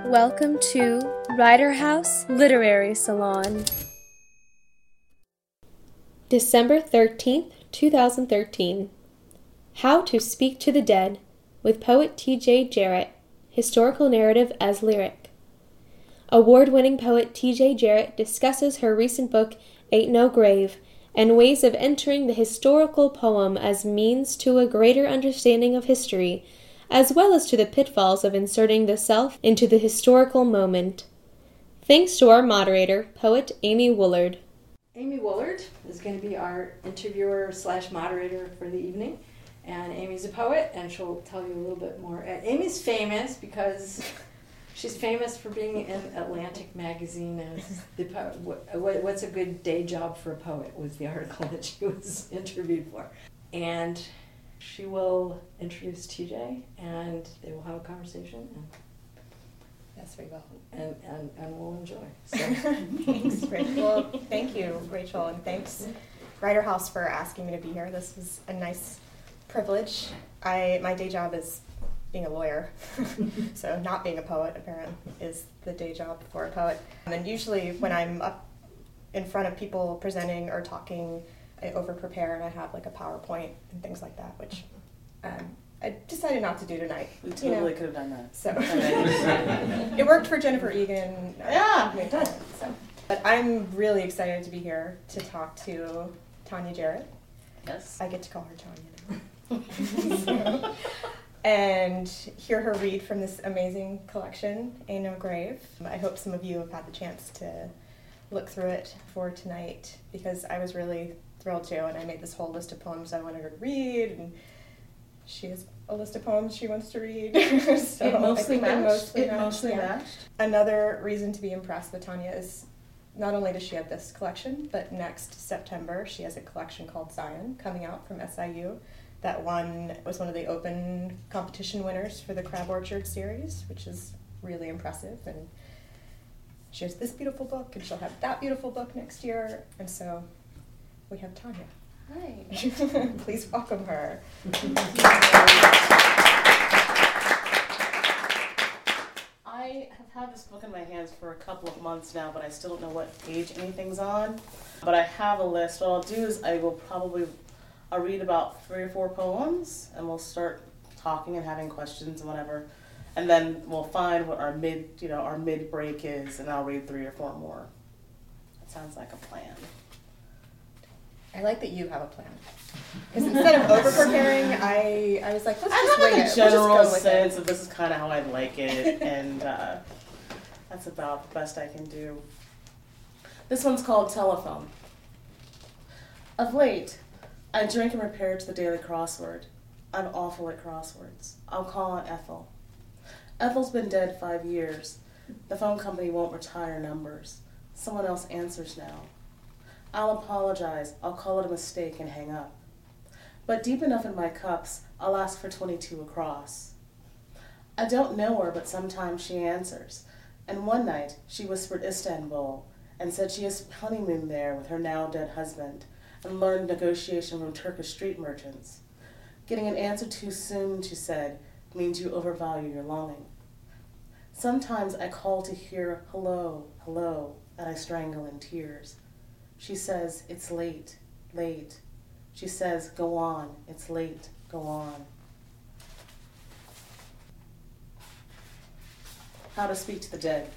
Welcome to Ryder House Literary Salon. December 13th, 2013. How to Speak to the Dead, with poet T.J. Jarrett, historical narrative as lyric. Award-winning poet T.J. Jarrett discusses her recent book, Ain't No Grave, and ways of entering the historical poem as means to a greater understanding of history, as well as to the pitfalls of inserting the self into the historical moment. Thanks to our moderator, poet Amy Woolard. Amy Woolard is going to be our interviewer / moderator for the evening. And Amy's a poet, and she'll tell you a little bit more. Amy's famous because she's famous for being in Atlantic magazine as the poet. What's a good day job for a poet was the article that she was interviewed for. And she will introduce TJ, and they will have a conversation. And yes, we will. And we'll enjoy. So. Thanks, Rachel. Well, thank you, Rachel, and thanks, Ryder House, for asking me to be here. This was a nice privilege. My day job is being a lawyer, so not being a poet, apparently, is the day job for a poet. And usually when I'm up in front of people presenting or talking, I over-prepare and I have like a PowerPoint and things like that, which I decided not to do tonight. We totally could have done that. So it worked for Jennifer Egan. Yeah. So. But I'm really excited to be here to talk to Tanya Jarrett. Yes. I get to call her Tanya now. And hear her read from this amazing collection, Ain't No Grave. I hope some of you have had the chance to look through it for tonight, because I was really thrilled to, and I made this whole list of poems I wanted her to read, and she has a list of poems she wants to read. So it mostly matched. matched. Another reason to be impressed with Tanya is not only does she have this collection, but next September she has a collection called Zion coming out from SIU. That one was one of the open competition winners for the Crab Orchard series, which is really impressive. And she has this beautiful book, and she'll have that beautiful book next year. And so we have Tanya. Hi. Please welcome her. I have had this book in my hands for a couple of months now, but I still don't know what page anything's on. But I have a list. What I'll do is I'll read about 3 or 4 poems, and we'll start talking and having questions and whatever. And then we'll find what our mid break is, and I'll read 3 or 4 more. That sounds like a plan. I like that you have a plan. Because instead of over-preparing, I was like, let's just wing it. I have a general sense of this is kind of how I'd like it, and that's about the best I can do. This one's called Telephone. Of late, I drink and repair to the daily crossword. I'm awful at crosswords. I'll call on Ethel. Ethel's been dead 5 years. The phone company won't retire numbers. Someone else answers now. I'll apologize. I'll call it a mistake and hang up. But deep enough in my cups, I'll ask for 22 across. I don't know her, but sometimes she answers. And one night, she whispered Istanbul and said she has honeymooned there with her now dead husband and learned negotiation from Turkish street merchants. Getting an answer too soon, she said, means you overvalue your longing. Sometimes I call to hear hello, hello, and I strangle in tears. She says, it's late, late. She says, go on, it's late, go on. How to speak to the dead.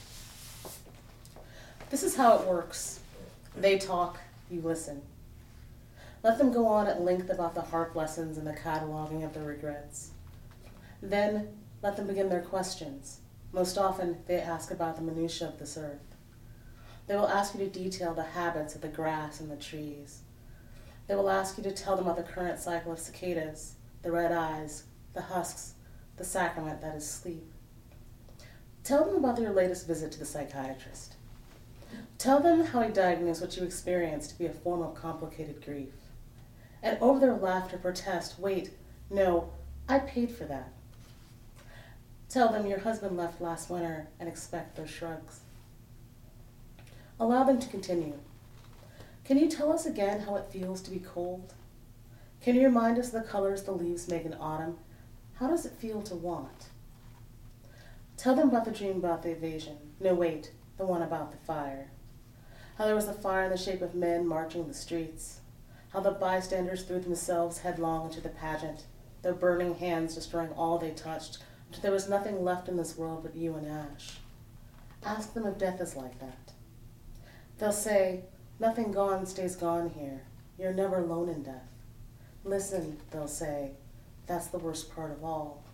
This is how it works. They talk, you listen. Let them go on at length about the harp lessons and the cataloging of their regrets. Then let them begin their questions. Most often, they ask about the minutiae of this earth. They will ask you to detail the habits of the grass and the trees. They will ask you to tell them about the current cycle of cicadas, the red eyes, the husks, the sacrament that is sleep. Tell them about your latest visit to the psychiatrist. Tell them how he diagnosed what you experienced to be a form of complicated grief. And over their laughter protest, wait, no, I paid for that. Tell them your husband left last winter and expect their shrugs. Allow them to continue. Can you tell us again how it feels to be cold? Can you remind us of the colors the leaves make in autumn? How does it feel to want? Tell them about the dream about the invasion. No, wait, the one about the fire. How there was a fire in the shape of men marching the streets. How the bystanders threw themselves headlong into the pageant, their burning hands destroying all they touched, until there was nothing left in this world but you and ash. Ask them if death is like that. They'll say, nothing gone stays gone here. You're never alone in death. Listen, they'll say, that's the worst part of all.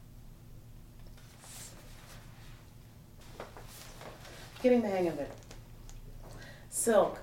Getting the hang of it. Silk.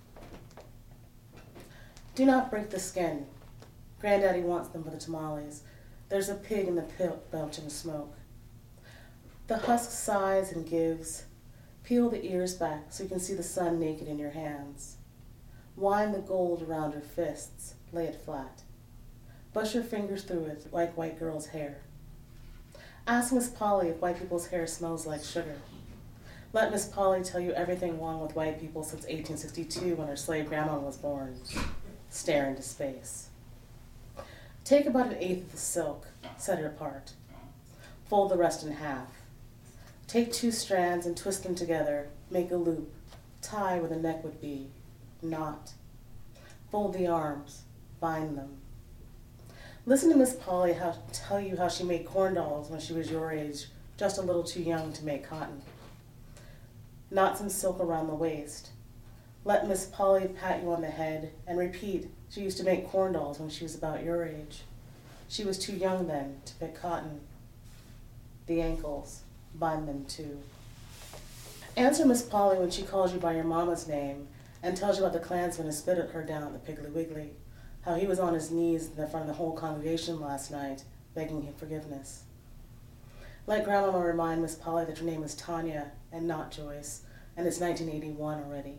Do not break the skin. Granddaddy wants them for the tamales. There's a pig in the pit belching smoke. The husk sighs and gives. Peel the ears back so you can see the sun naked in your hands. Wind the gold around your fists. Lay it flat. Brush your fingers through it like white girl's hair. Ask Miss Polly if white people's hair smells like sugar. Let Miss Polly tell you everything wrong with white people since 1862 when her slave grandma was born. Stare into space. Take about 1/8 of the silk, set it apart. Fold the rest in half. Take 2 strands and twist them together, make a loop, tie where the neck would be, knot. Fold the arms, bind them. Listen to Miss Polly tell you how she made corn dolls when she was your age, just a little too young to make cotton. Knot some silk around the waist. Let Miss Polly pat you on the head and repeat she used to make corn dolls when she was about your age. She was too young then to pick cotton. The ankles, bind them too. Answer Miss Polly when she calls you by your mama's name and tells you about the Klansman who spit at her down at the Piggly Wiggly, how he was on his knees in front of the whole congregation last night, begging him forgiveness. Let Grandma remind Miss Polly that your name is Tanya and not Joyce, and it's 1981 already.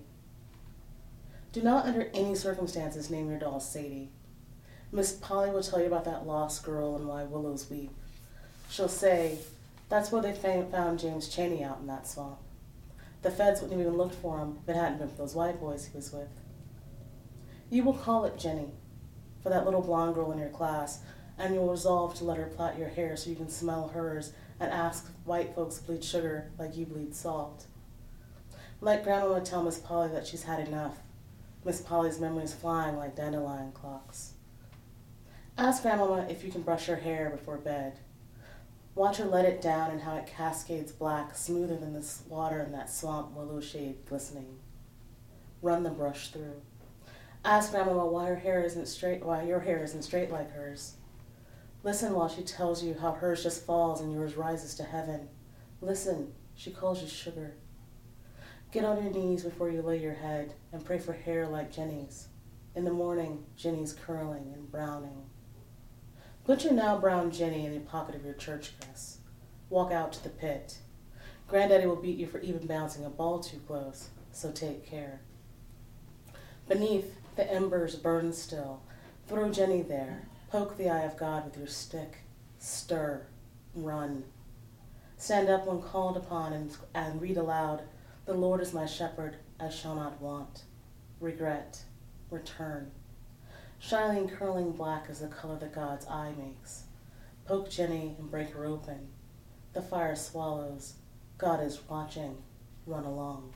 Do not under any circumstances name your doll Sadie. Miss Polly will tell you about that lost girl and why willows weep. She'll say, that's where they found James Chaney out in that swamp. The feds wouldn't have even looked for him if it hadn't been for those white boys he was with. You will call it Jenny, for that little blonde girl in your class, and you'll resolve to let her plait your hair so you can smell hers and ask if white folks bleed sugar like you bleed salt. Let Grandma tell Miss Polly that she's had enough. Miss Polly's memories flying like dandelion clocks. Ask Grandma if you can brush her hair before bed. Watch her let it down and how it cascades black, smoother than the water in that swamp willow shade glistening. Run the brush through. Ask Grandma why your hair isn't straight like hers. Listen while she tells you how hers just falls and yours rises to heaven. Listen, she calls you sugar. Get on your knees before you lay your head and pray for hair like Jenny's. In the morning, Jenny's curling and browning. Put your now brown Jenny in the pocket of your church dress. Walk out to the pit. Granddaddy will beat you for even bouncing a ball too close, so take care. Beneath, the embers burn still. Throw Jenny there. Poke the eye of God with your stick. Stir. Run. Stand up when called upon and read aloud, the Lord is my shepherd, I shall not want. Regret. Return. Shining, curling black is the color that God's eye makes. Poke Jenny and break her open. The fire swallows. God is watching. Run along.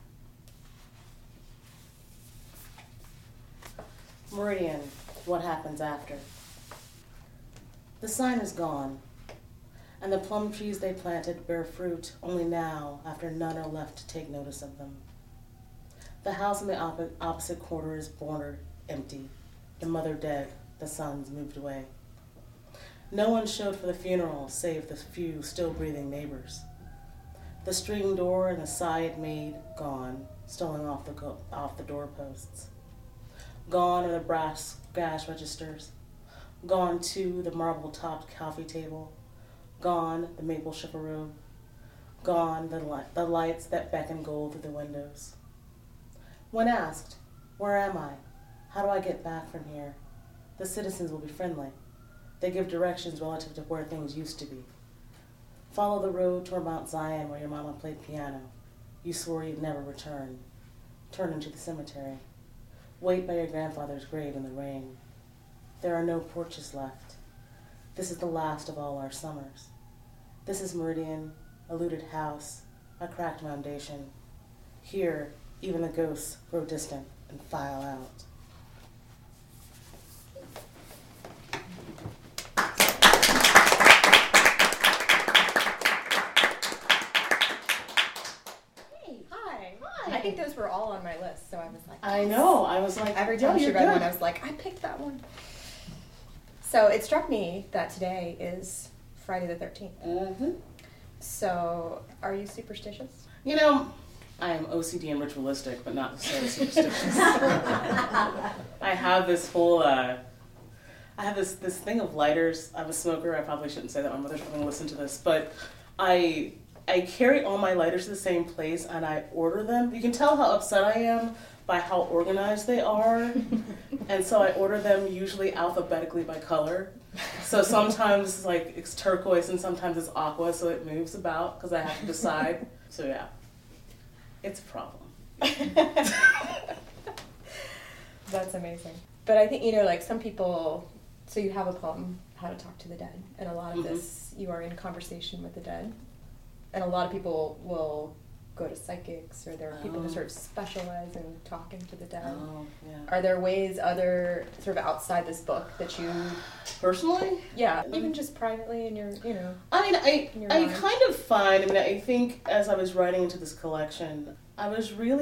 Meridian. What happens after? The sign is gone, and the plum trees they planted bear fruit only now after none are left to take notice of them. The house in the opposite quarter is bordered empty. The mother dead, the sons moved away. No one showed for the funeral save the few still breathing neighbors. The string door and the sigh it made, gone, stolen off the doorposts. Gone are the brass gas registers. Gone, too, the marble-topped coffee table. Gone, the maple chaperone. Gone, the lights that beckon gold through the windows. When asked, where am I? How do I get back from here? The citizens will be friendly. They give directions relative to where things used to be. Follow the road toward Mount Zion where your mama played piano. You swore you'd never return. Turn into the cemetery. Wait by your grandfather's grave in the rain. There are no porches left. This is the last of all our summers. This is Meridian, a looted house, a cracked foundation. Here, even the ghosts grow distant and file out. Hi. I think those were all on my list, so I was like, I know. I was like, every time she read one, I was like, I picked that one. So it struck me that today is Friday the 13th. Mm-hmm. So are you superstitious? You know, I am OCD and ritualistic, but not so superstitious. I have this whole, I have this thing of lighters. I'm a smoker. I probably shouldn't say that. My mother's probably going to listen to this, but I carry all my lighters to the same place and I order them. You can tell how upset I am by how organized they are. And so I order them usually alphabetically by color. So sometimes like it's turquoise and sometimes it's aqua, so it moves about because I have to decide. So yeah, it's a problem. That's amazing. But I think, like some people, so you have a poem, How to Talk to the Dead, and a lot of this, you are in conversation with the dead. And a lot of people will go to psychics, or there are people who sort of specialize in talking to the dead. Oh, yeah. Are there ways other, sort of outside this book, that you... Personally? Yeah, even just privately in your, I mean, in your I mind. kind of find, I think as I was writing into this collection, I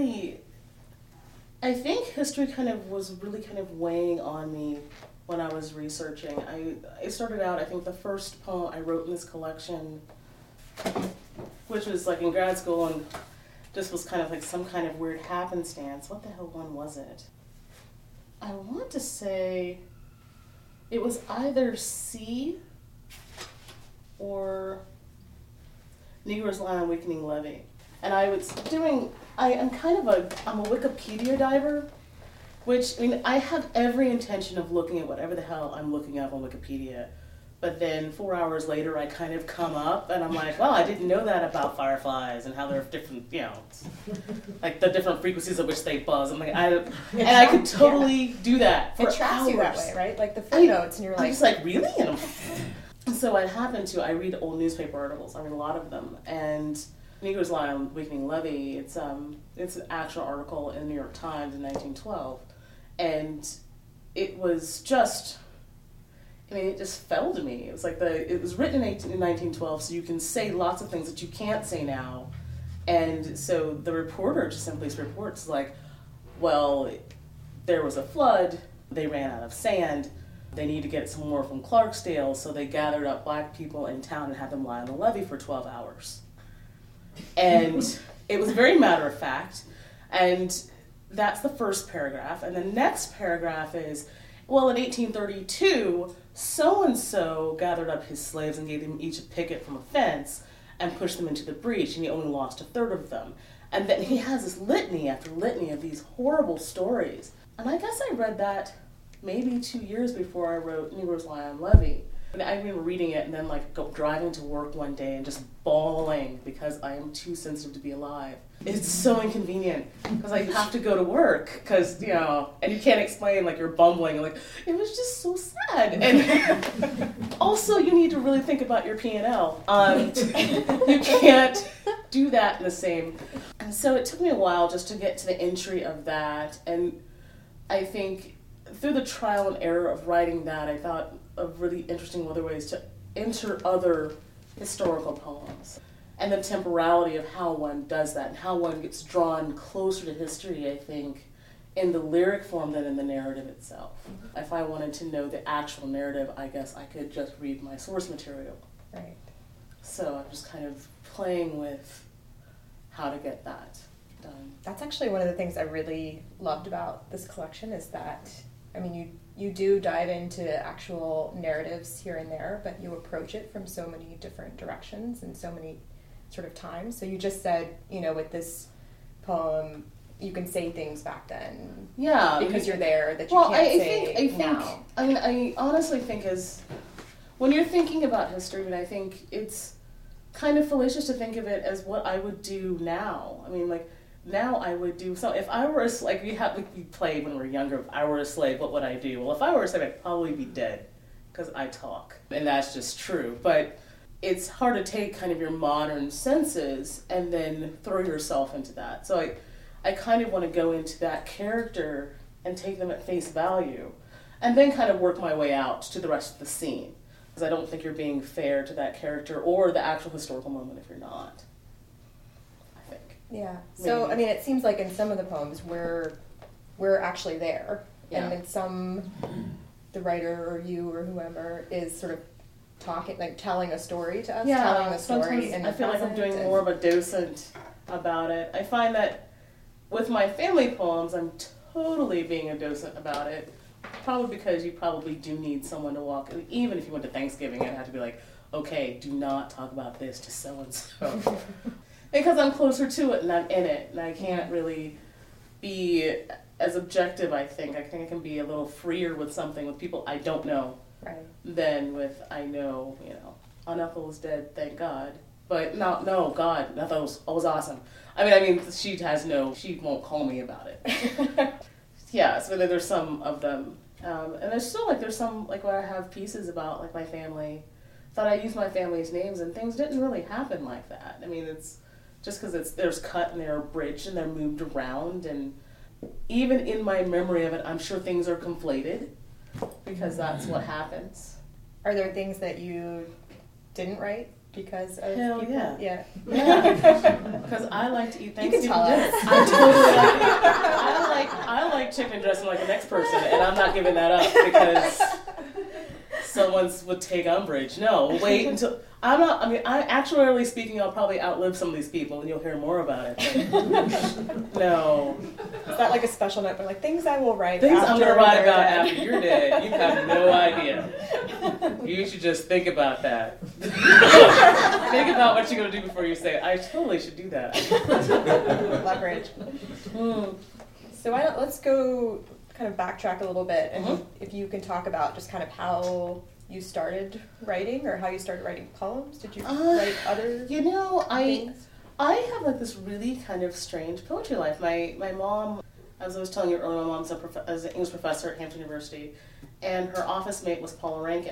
think history was really weighing on me when I was researching. I started out, I think the first poem I wrote in this collection, which was like in grad school and just was kind of like some kind of weird happenstance. What the hell one was it? I want to say it was either C or Negroes Lie on Weakening Levee. And I was doing, I'm a Wikipedia diver, which, I have every intention of looking at whatever the hell I'm looking up on Wikipedia. But then 4 hours later, I kind of come up and I'm like, well, I didn't know that about fireflies and how they're different, like the different frequencies at which they buzz. I'm like, I could totally do that for it tracks hours. you that way, right? Like the footnotes, and you're like... I'm just like, really? And so I I read old newspaper articles. I read a lot of them. And Negroes Lie on Weakening Levee, it's an actual article in the New York Times in 1912. And it was just... it just fell to me. It was like it was written in 1912, so you can say lots of things that you can't say now. And so the reporter just simply reports like, well, there was a flood, they ran out of sand, they need to get some more from Clarksdale, so they gathered up black people in town and had them lie on the levee for 12 hours. And it was very matter of fact. And that's the first paragraph. And the next paragraph is, well, in 1832, so-and-so gathered up his slaves and gave them each a picket from a fence and pushed them into the breach, and he only lost a third of them. And then he has this litany after litany of these horrible stories. And I guess I read that maybe 2 years before I wrote Negroes Lie on Levee. And I remember reading it and then driving to work one day and just bawling because I am too sensitive to be alive. It's so inconvenient because I have to go to work because, and you can't explain, you're bumbling. And, it was just so sad. And also, you need to really think about your P&L. You can't do that in the same. And so it took me a while just to get to the entry of that. And I think through the trial and error of writing that, I thought of really interesting other ways to enter other historical poems. And the temporality of how one does that and how one gets drawn closer to history, I think, in the lyric form than in the narrative itself. If I wanted to know the actual narrative, I guess I could just read my source material. Right. So I'm just kind of playing with how to get that done. That's actually one of the things I really loved about this collection is that, you do dive into actual narratives here and there, but you approach it from so many different directions and so many sort of times. So you just said, with this poem, you can say things back then. Yeah. Because you're there that you can't say now. I honestly think when you're thinking about history, I think it's kind of fallacious to think of it as what I would do now. Now I would do so. If I were a slave, we played when we were younger. If I were a slave, what would I do? Well, if I were a slave, I'd probably be dead because I talk, and that's just true. But it's hard to take kind of your modern senses and then throw yourself into that. So I kind of want to go into that character and take them at face value, and then kind of work my way out to the rest of the scene. Because I don't think you're being fair to that character or the actual historical moment if you're not. I think. Yeah. So, Maybe. I mean, it seems like in some of the poems we're actually there. Yeah. And in some, the writer or you or whoever is sort of talking, like telling a story to us, telling the story. Sometimes In I the feel like I'm present doing more of a docent about it. I find that with my family poems, I'm totally being a docent about it. Probably because you probably do need someone to walk. Even if you went to Thanksgiving, I'd have to be like, okay, do not talk about this to so and so, because I'm closer to it and I'm in it, and I can't really be as objective. I think I can be a little freer with something with people I don't know. Right. Than with I know, Aunt Ethel is dead, thank God. But no, God, Ethel was awesome. I mean, she won't call me about it. Yeah, so there's some of them, and there's still there's some where I have pieces about my family. Thought I used my family's names, and things didn't really happen like that. I mean, it's just because there's cut and they're abridged and they're moved around, and even in my memory of it, I'm sure things are conflated. Because that's what happens. Are there things that you didn't write because of Hell people? yeah. Yeah. Because I like to eat You Thanksgiving can tell dinner. us. I totally like it. I like chicken dressing like the next person, and I'm not giving that up because someone would take umbrage. No, wait until actuarially speaking, I'll probably outlive some of these people, and you'll hear more about it. No. Is that like a special note? But things I will write. Things after I'm going to write they're about dead. after you're dead. You have no idea. You should just think about that. Think about what you're going to do before you say it. I totally should do that. Leverage. So let's go kind of backtrack a little bit, and if you can talk about just kind of how you started writing or how you started writing poems. Did you write other things? I have this really kind of strange poetry life. My mom, as I was telling you earlier, my mom's an English professor at Hampton University, and her office mate was Paula Rankin.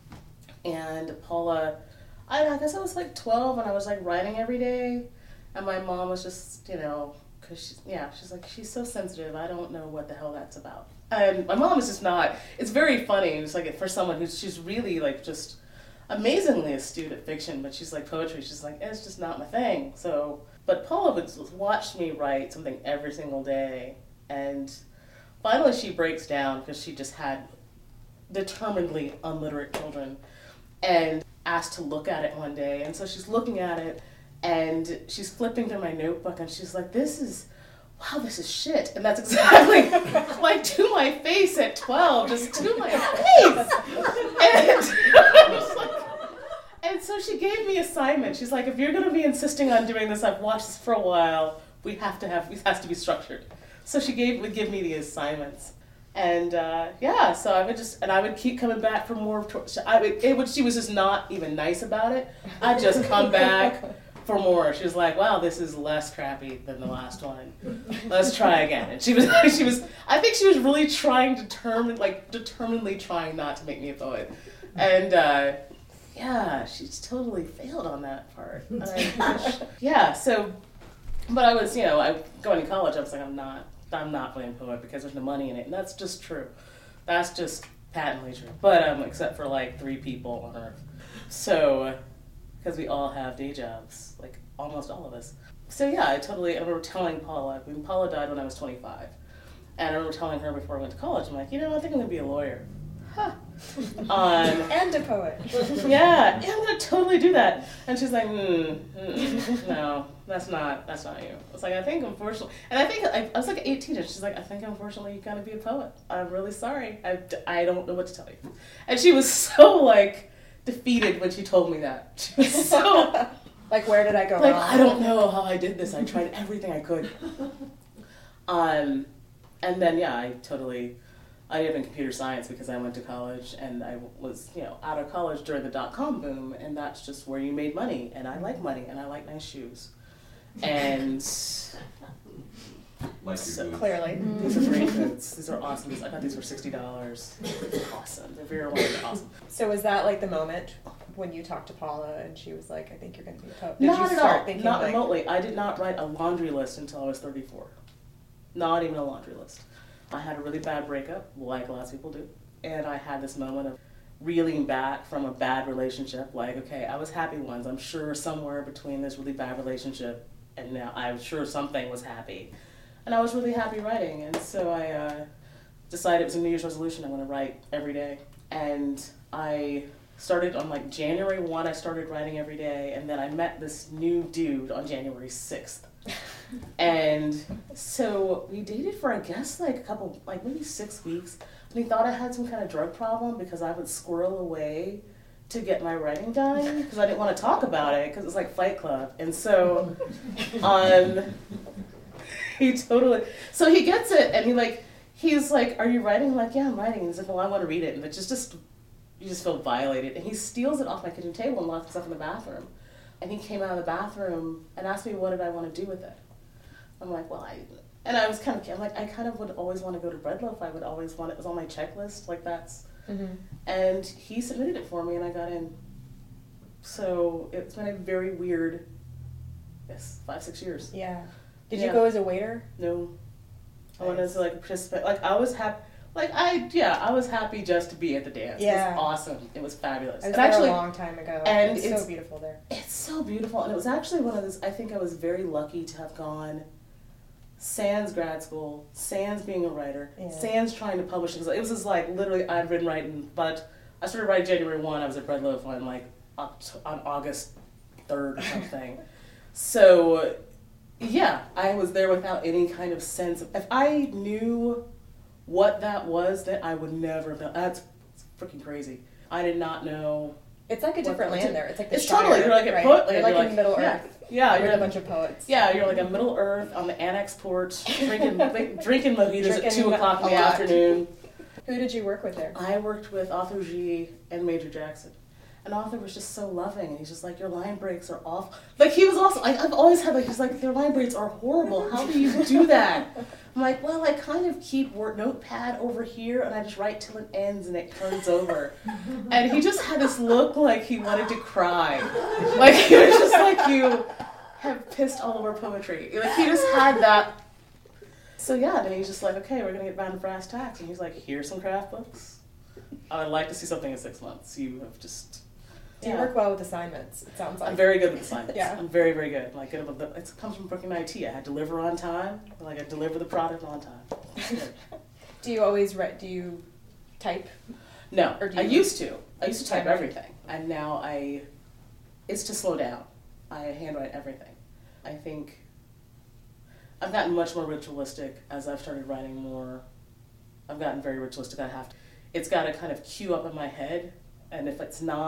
And Paula, I guess I was 12 and I was writing every day, and my mom was just, because she's she's so sensitive, I don't know what the hell that's about. And my mom is just not, it's very funny, it's for someone she's really just amazingly astute at fiction, but she's poetry, she's it's just not my thing. So, but Paula would watch me write something every single day, and finally she breaks down because she just had determinedly unliterate children, and asked to look at it one day, and so she's looking at it, and she's flipping through my notebook, and she's like, this is shit. And that's exactly to my face at 12, just to my face. And so she gave me assignment. She's like, if you're going to be insisting on doing this, I've watched this for a while, it has to be structured. So she would give me the assignments. And so I would keep coming back for more. She was just not even nice about it. I'd just come back for more. She was like, wow, this is less crappy than the last one. Let's try again. And I think she was really determinedly trying not to make me a poet. And she's totally failed on that part. But I was, going to college, I was like, I'm not playing poet because there's no money in it. And that's just true. That's just patently true. But except for 3 people on Earth. So, because we all have day jobs, almost all of us. So I remember telling Paula, Paula died when I was 25. And I remember telling her before I went to college, I'm like, I think I'm going to be a lawyer. Huh. And a poet. Yeah, I'm going to totally do that. And she's like, no, that's not you. I was like, I think unfortunately, and I was 18, and she's like, I think unfortunately you got to be a poet. I'm really sorry. I don't know what to tell you. And she was so defeated when she told me that. She was so where did I go wrong? I don't know how I did this. I tried everything I could. And then I ended up in computer science because I went to college, and I was, out of college during the dot-com boom, and that's just where you made money, and I like money, and I like nice shoes. And Like So your boots. Clearly. These are great boots. These are awesome. I got these for $60. Awesome. They're very awesome. So was that like the moment when you talked to Paula and she was like, I think you're going to be a poet? Not you at all. thinking Not like, remotely. I did not write a laundry list until I was 34. Not even a laundry list. I had a really bad breakup, like lots of people do. And I had this moment of reeling back from a bad relationship. Like, okay, I was happy once. I'm sure somewhere between this really bad relationship and now I'm sure something was happy. And I was really happy writing. And so I decided it was a New Year's resolution. I'm going to write every day. And I started on like January 1, I started writing every day. And then I met this new dude on January 6th. And so we dated for, I guess, like a couple, like maybe 6 weeks. And he thought I had some kind of drug problem because I would squirrel away to get my writing done because I didn't want to talk about it because it was like Fight Club. And so he totally, so he gets it and he's like, are you writing? I'm like, yeah, I'm writing. And he's like, well, I want to read it. And it just you just feel violated. And he steals it off my kitchen table and locks himself in the bathroom. And he came out of the bathroom and asked me what did I want to do with it. I'm like, well, I was kind of, I'm like, I kind of would always want to go to Bread Loaf. I would always want it. It was on my checklist. Like that's, and he submitted it for me and I got in. So it's been a very weird, 5-6 years. Yeah. Did Yeah. you go as a waiter? No. I went as like a participant. Like I was happy. I was happy just to be at the dance. Yeah. It was awesome. It was fabulous. I was And there actually, a long time ago. and it's it's- so beautiful there. it's so beautiful. And it was actually one of those, I think I was very lucky to have gone sans grad school, sans being a writer, Yeah. sans trying to publish. It was just like literally I'd been writing, but I started writing January 1. I was at Bread Loaf on like on August 3rd or something. So yeah, I was there without any kind of sense of, if I knew what that was, that I would never have done. That's freaking crazy. I did not know. It's like a different land there. It's like the It's Shire, totally, you're like a right? poet, You're like in Middle yeah, Earth. Yeah, with you're a bunch of poets. Yeah, you're like a Middle Earth on the annex porch, drinking mojitos at Drinking 2 o'clock in the a lot. afternoon. Who did you work with there? I worked with Arthur G. and Major Jackson. And Arthur was just so loving, and he's just like, your line breaks are awful. Like, he was also, I've always had, like, he's like, your line breaks are horrible. How do you do that? I'm like, well, I kind of keep notepad over here, and I just write till it ends, and it turns over. And he just had this look like he wanted to cry. Like, he was just like, you have pissed all over poetry. Like, he just had that. So, yeah, then he's just like, okay, we're going to get down to brass tacks. And he's like, here's some craft books. I would like to see something in 6 months. You have just... Do you work well with assignments? It sounds like. I'm very good with assignments. Yeah. I'm very, very good. Like, it comes from working in IT. I had to deliver on time. Like, I deliver the product on time. Do you always write? Do you type? No, Or do I you- used to. I used to type Type everything. And now it's to slow down. I handwrite everything. I think I've gotten much more ritualistic as I've started writing more. I've gotten very ritualistic. It's got to kind of queue up in my head. And if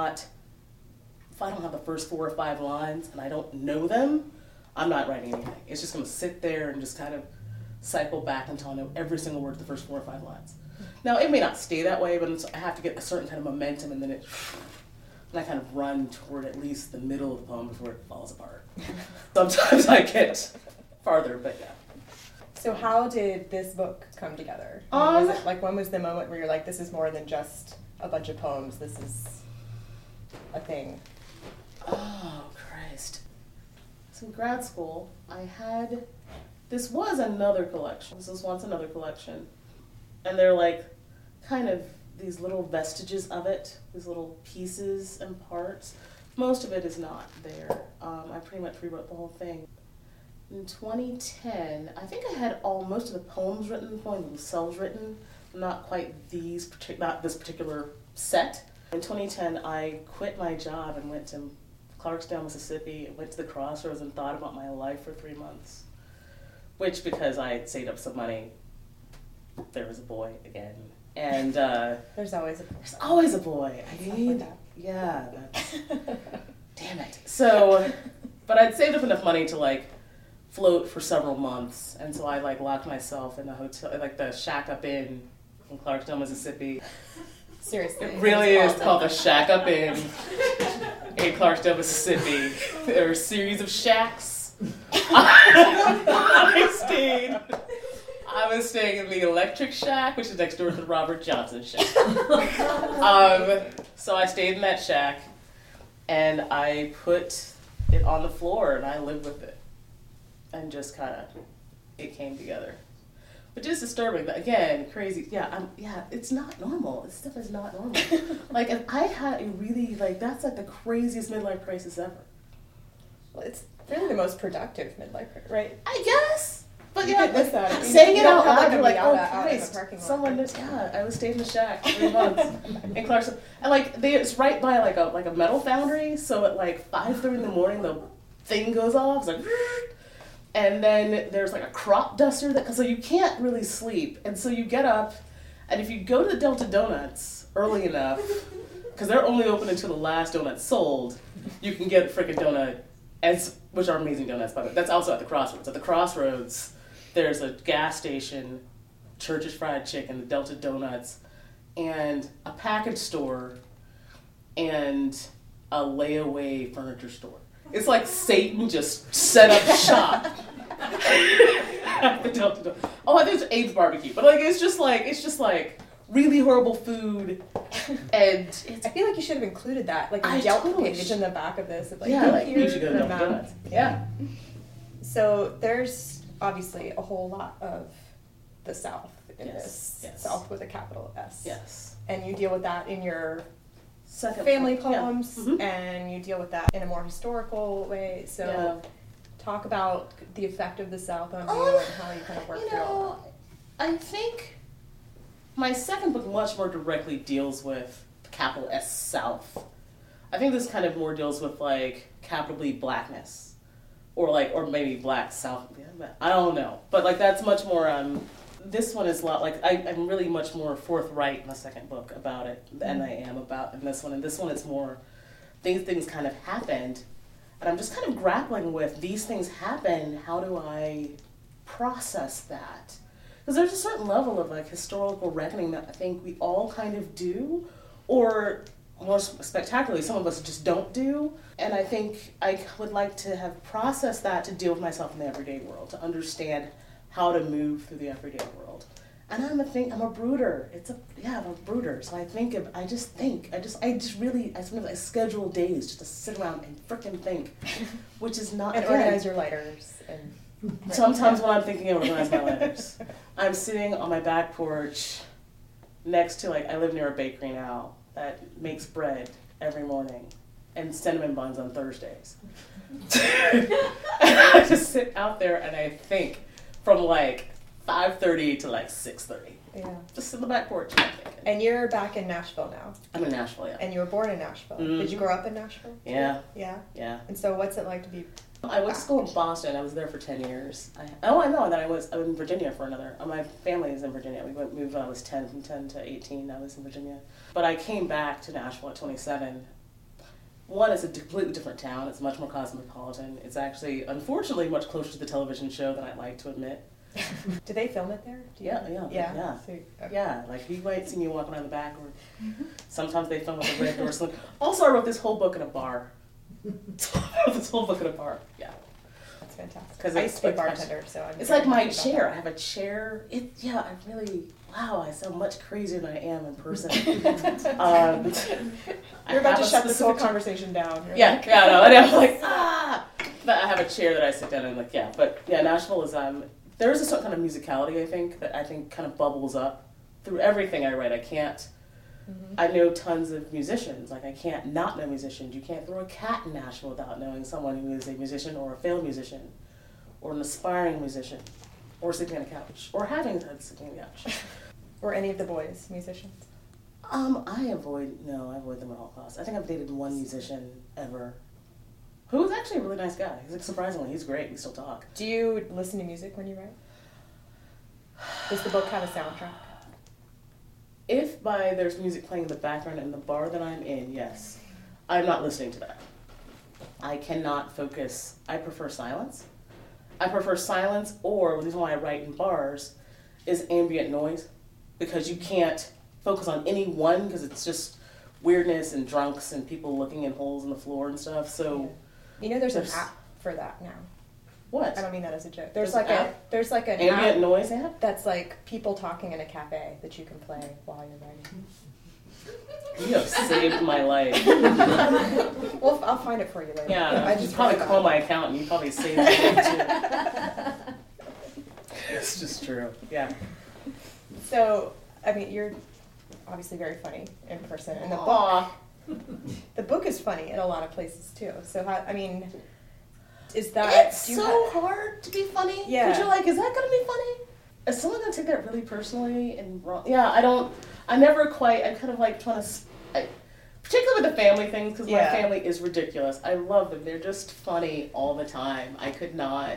I don't have the first 4 or 5 lines and I don't know them, I'm not writing anything. It's just going to sit there and just kind of cycle back until I know every single word of the first 4 or 5 lines. Now, it may not stay that way, but I have to get a certain kind of momentum, and then I kind of run toward at least the middle of the poem before it falls apart. Sometimes I get farther, but yeah. So how did this book come together? When was the moment where you're like, this is more than just a bunch of poems, this is a thing? Oh, Christ. So in grad school, this was another collection. This was once another collection. And they're like kind of these little vestiges of it, these little pieces and parts. Most of it is not there. I pretty much rewrote the whole thing. In 2010, I think I had most of the poems written, the poems themselves written, not quite not this particular set. In 2010, I quit my job and went to Clarksdale, Mississippi, went to the Crossroads and thought about my life for 3 months. Which, because I had saved up some money, there was a boy again. And There's always a boy. Yeah, that's, damn it. So, but I'd saved up enough money to like float for several months. And so I like locked myself in the hotel, like the Shack Up Inn in Clarksdale, Mississippi. Seriously. It really is called the Shack Up Inn in Clarksdale, Mississippi. There are a series of shacks. I I was staying in the Electric Shack, which is next door to the Robert Johnson Shack. So I stayed in that shack, and I put it on the floor, and I lived with it, and just kind of it came together. Which is disturbing, but again, crazy. Yeah, it's not normal. This stuff is not normal. Like, if I had a really, like, that's like the craziest midlife crisis ever. Well, it's really the most productive midlife, right? I guess. But You yeah, could miss that. saying You it don't out have, loud, like, you're a like, meow oh out in the Christ, parking lot. someone just, I was staying in the shack 3 months in Clarkson. And like, it's right by like a metal foundry, so at like 5:30 in the morning, the thing goes off, it's like, and then there's like a crop duster so you can't really sleep. And so you get up, and if you go to the Delta Donuts early enough, because they're only open until the last donut sold, you can get a freaking donut, which are amazing donuts, by the way. That's also at the Crossroads. At the Crossroads, there's a gas station, Church's Fried Chicken, the Delta Donuts, and a package store, and a layaway furniture store. It's like Satan just set up shop at the Delta Donut. Oh, I think it's Abe's Barbecue, but like it's just like really horrible food, and I feel like you should have included that, like I a Yelp totally page in the back of this. Of like, yeah, go like here you should go to for Delta map. Donuts. Yeah. So there's obviously a whole lot of the South in Yes, this, yes. South with a capital S. Yes. And you deal with that in your Second family yeah. poems, Mhm. and you deal with that in a more historical way. So Yeah. talk about the effect of the South on you Oh, and how you kind of work You through all know, I think my second book much more directly deals with capital S South. I think this kind of more deals with like capital B blackness, or maybe black South. Yeah, I don't know, but like that's much more. This one is a lot like I'm really much more forthright in the second book about it than I am about in this one. And this one is more things kind of happened, and I'm just kind of grappling with these things happen. How do I process that? Because there's a certain level of like historical reckoning that I think we all kind of do, or more spectacularly, some of us just don't do. And I think I would like to have processed that to deal with myself in the everyday world, to understand how to move through the everyday world. And I'm a brooder. I'm a brooder. So I sometimes schedule days just to sit around and frickin' think, which is not, and again, organize your lighters. And sometimes when I'm thinking I organize my letters, I'm sitting on my back porch next to, like, I live near a bakery now that makes bread every morning and cinnamon buns on Thursdays. I just sit out there and I think from like 5:30 to like 6:30. Yeah. Just sit on the back porch and I'm thinking. And you're back in Nashville now. I'm in Nashville, yeah. And you were born in Nashville. Mhm. Did you grow up in Nashville? Yeah, Yeah. yeah. And so what's it like to be I went to school in Boston. I was there for 10 years. I know that I was in Virginia for another. My family is in Virginia. We moved when I was 10, from 10 to 18. I was in Virginia. But I came back to Nashville at 27. One, it's a completely different town. It's much more cosmopolitan. It's actually, unfortunately, much closer to the television show than I'd like to admit. Do they film it there? Do you Yeah, know? yeah. Yeah. So, okay. Yeah, like you might see me walking around the back, or sometimes they film with a red door sling. Also, I wrote this whole book in a bar. This whole book in a bar. Yeah. That's fantastic. 'Cause I it's used to be a like- bartender, so I'm It's very like my happy about chair. I that. have a chair. I sound much crazier than I am in person. You're about to shut this whole specific- conversation down. You're Yeah, like- yeah, no, and I'm like, But I have a chair that I sit down and like, yeah. But yeah, Nashville is, there is a certain kind of musicality, I think, that I think kind of bubbles up through everything I write. I know tons of musicians. Like, I can't not know musicians. You can't throw a cat in Nashville without knowing someone who is a musician or a failed musician or an aspiring musician or sitting on a couch or having sitting on a couch. Were any of the boys musicians? I avoid them at all costs. I think I've dated one musician ever who was actually a really nice guy. He's like, surprisingly, he's great. We still talk. Do you listen to music when you write? Does the book have a soundtrack? If there's music playing in the background in the bar that I'm in, yes. I'm not listening to that. I cannot focus. I prefer silence. Or the reason why I write in bars is ambient noise, because you can't focus on any one, because it's just weirdness and drunks and people looking in holes in the floor and stuff. So You know there's an There's- app for that now. What? I don't mean that as a joke. There's an an ambient app noise app? that's like people talking in a cafe that you can play while you're writing. You have saved my life. Well, I'll find it for you later. Yeah, I you just probably read call about my accountant. You probably saved my life too. It's just true. Yeah. it. So, I mean, you're obviously very funny in person, and Aw. the book is funny in a lot of places too. So, how, I mean, is that It's do you so ha- hard to be funny. Yeah. Because you're like, is that gonna be funny? Is someone gonna take that really personally and wrong? Yeah, I never quite. I kind of like trying to, particularly with the family things, because my Yeah. family is ridiculous. I love them. They're just funny all the time. If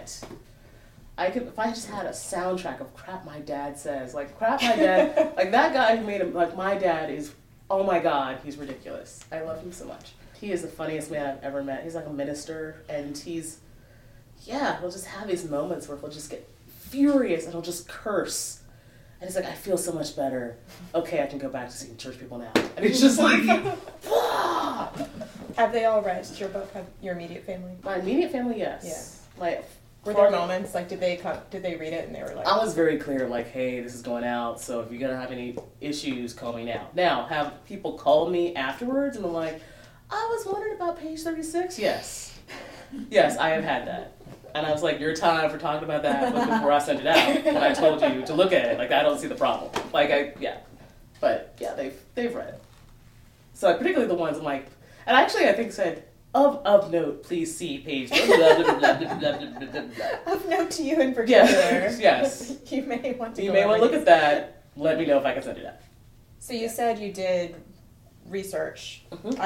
I just had a soundtrack of crap my dad says, like crap my dad, like that guy who made him, like my dad is, oh my God, he's ridiculous. I love him so much. He is the funniest man I've ever met. He's like a minister, and he'll just have these moments where he'll just get furious and he'll just curse. And he's like, I feel so much better. Okay, I can go back to seeing church people now. And he's just like, "Ah!" Have they all read your book? Have your immediate family? My immediate family, yes. Yeah. Were there moments like did they read it and they were like? I was very clear, like, hey, this is going out, so if you're gonna have any issues, call me now. Now, have people call me afterwards and I'm like, I was wondering about page 36? Yes. Yes, I have had that. And I was like, your time for talking about that was before I sent it out. When I told you to look at it, like, I don't see the problem. But yeah, they've read it. So particularly the ones I'm like, and actually I think said, of note, please see page blah, blah, blah, blah, blah, blah, blah, blah, blah. Of note to you in particular. Yes. You may want to. You may want to look at that. Let me know if I can send it out. So you said you did research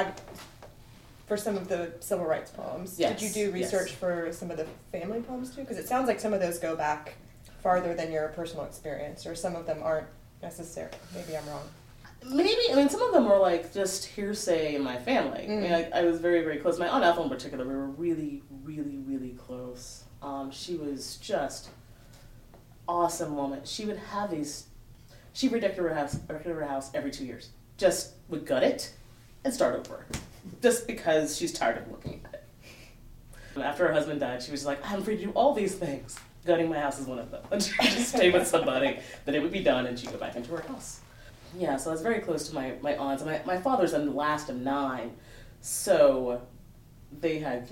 for some of the civil rights poems. Yes, Did you do research for some of the family poems too? Because it sounds like some of those go back farther than your personal experience, or some of them aren't necessary. Maybe I'm wrong. Some of them were like just hearsay in my family. I was very, very close. My Aunt Ethel in particular, we were really, really, really close. She was just awesome woman. She would have she redecorated her house every 2 years. Just would gut it and start over. Just because she's tired of looking at it. After her husband died, she was like, I'm free to do all these things. Gutting my house is one of them. And she would just stay with somebody, then it would be done, and she'd go back into her house. Yeah, so I was very close to my aunts. My father's the last of 9, so they had,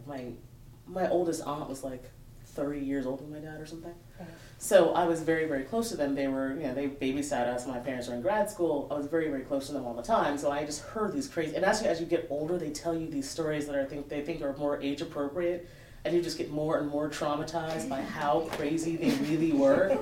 my oldest aunt was like 30 years older than my dad or something. So I was very, very close to them. They were, they babysat us. My parents were in grad school. I was very, very close to them all the time. So I just heard these crazy, and actually as you get older, they tell you these stories that they think are more age appropriate, and you just get more and more traumatized by how crazy they really were.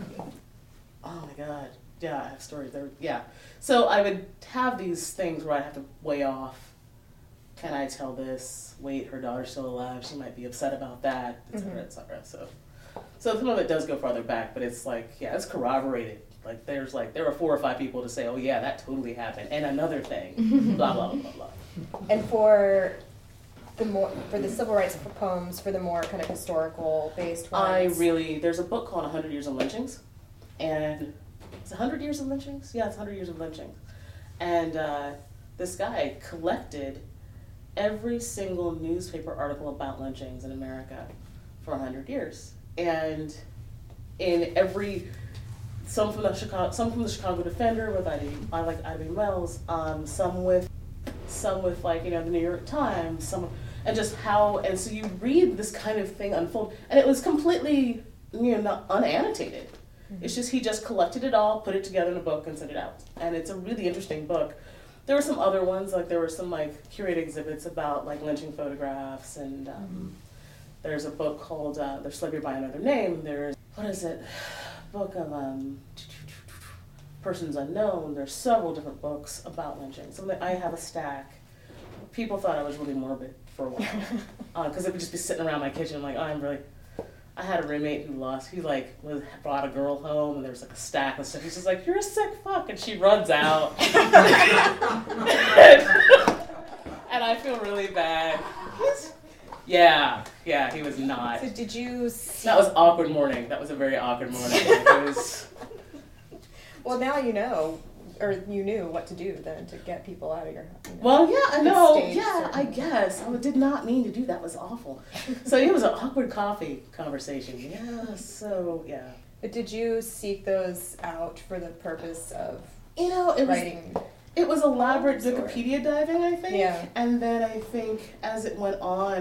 Oh my God. Yeah, I have stories. So I would have these things where I'd have to weigh off. Can I tell this? Wait, her daughter's still alive. She might be upset about that, etc., etc. So some of it does go farther back, but it's like, it's corroborated. Like there were 4 or 5 people to say, oh yeah, that totally happened, and another thing, blah blah blah blah blah. And for the civil rights poems, for the more kind of historical based ones, there's a book called 100 Years of Lynchings, and it's 100 Years of Lynchings? Yeah, it's 100 Years of Lynchings. And this guy collected every single newspaper article about lynchings in America for 100 years. And in some from the Chicago Defender with Ida B. Wells, some with the New York Times, and so you read this kind of thing unfold, and it was completely, not unannotated. It's just, he just collected it all, put it together in a book, and sent it out. And it's a really interesting book. There were some other ones, there were some curated exhibits about lynching photographs, and there's a book called There's Slavery by Another Name. There's, book of Persons Unknown. There's several different books about lynching. So I have a stack. People thought I was really morbid for a while, because it would just be sitting around my kitchen, I had a roommate who brought a girl home, and there was a stack of stuff. He's just like, you're a sick fuck, and she runs out. And I feel really bad. Yeah, he was not. So did you see... That was awkward morning. That was a very awkward morning. Well, now you know or you knew what to do then to get people out of your, Well, yeah, I know. stage, Yeah, I guess. I did not mean to do that. It was awful. So it was an awkward coffee conversation. Yeah, so, yeah. But did you seek those out for the purpose of It was writing? It was elaborate Story. Wikipedia diving, I think. Yeah. And then I think as it went on,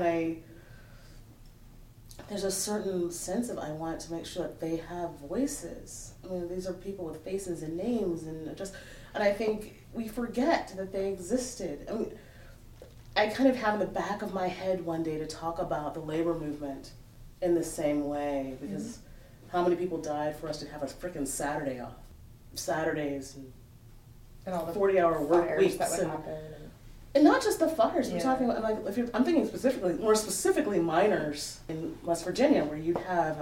there's a certain sense of I want to make sure that they have voices. I mean, these are people with faces and names and I think we forget that they existed. I mean, I kind of have in the back of my head one day to talk about the labor movement in the same way, because how many people died for us to have a frickin' Saturday off? Saturdays and all the 40-hour work fires weeks that would and happen. and not just the fires. We're Yeah. talking about I'm thinking more specifically miners in West Virginia, where you'd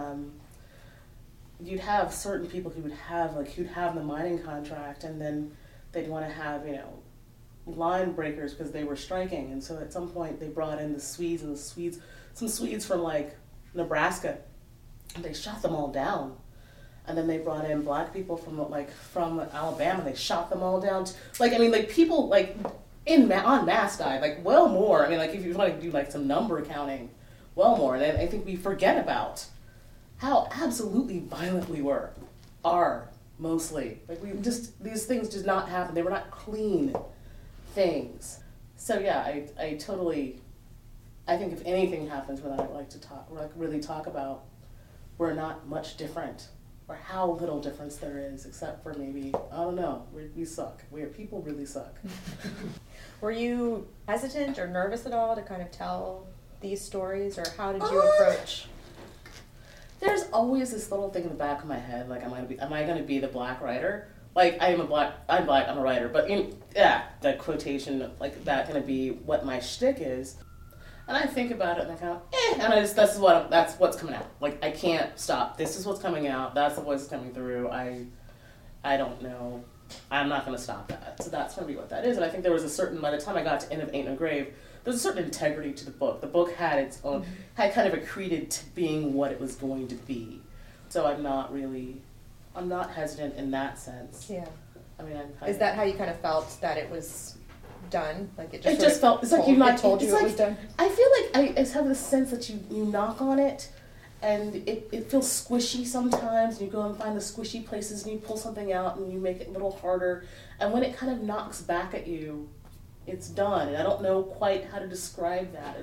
have certain people who would have who'd have the mining contract, and then they'd want to have line breakers because they were striking, and so at some point they brought in some Swedes from Nebraska, and they shot them all down. And then they brought in black people from Alabama. They shot them all down. People en masse died. Well more. I mean, if you want to do some number counting, well more. And I think we forget about how absolutely violent we are mostly. These things did not happen. They were not clean things. So yeah, I think if anything happens when I like to talk, really talk about, we're not much different. Or how little difference there is, except for maybe, I don't know, we suck. People really suck. Were you hesitant or nervous at all to kind of tell these stories, or how did you approach? There's always this little thing in the back of my head, am I gonna be the black writer? I'm black, I'm a writer, but that quotation, that gonna be what my shtick is. And I think about it and I go, and that's what's coming out. I can't stop. This is what's coming out. That's the voice that's coming through. I don't know. I'm not going to stop that. So that's going to be what that is. And I think there was by the time I got to End of Ain't No Grave, there's a certain integrity to the book. The book had its own, had kind of accreted to being what it was going to be. So I'm not hesitant in that sense. Yeah. I mean, is that how you kind of felt that it was done? It just felt, it's like you knocked, told you it was done. I feel like I have this sense that you knock on it and it feels squishy sometimes, and you go and find the squishy places and you pull something out and you make it a little harder, and when it kind of knocks back at you, it's done. And I don't know quite how to describe that.